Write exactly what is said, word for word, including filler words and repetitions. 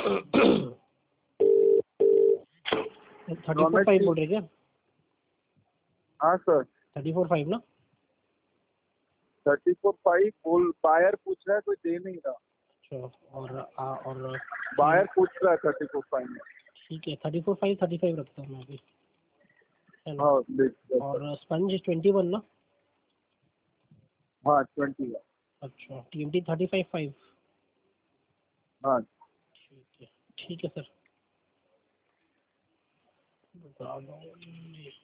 Thirty four five बोल रहे क्या? हाँ सर, थर्टी फोर फाइव ना? थर्टी फोर फाइव बोल, बायर पूछ रहा है, कोई दे नहीं रहा। अच्छा, और आ, और बायर पूछ रहा है थर्टी फोर फाइव में। ठीक है, thirty four five thirty five रखता हूँ मैं अभी, है ना? हाँ देख। और स्पंज ट्वेंटी वन ना? हाँ ट्वेंटी है। अच्छा, T M T thirty five five. हाँ ठीक है, ठीक है सर, बता दो।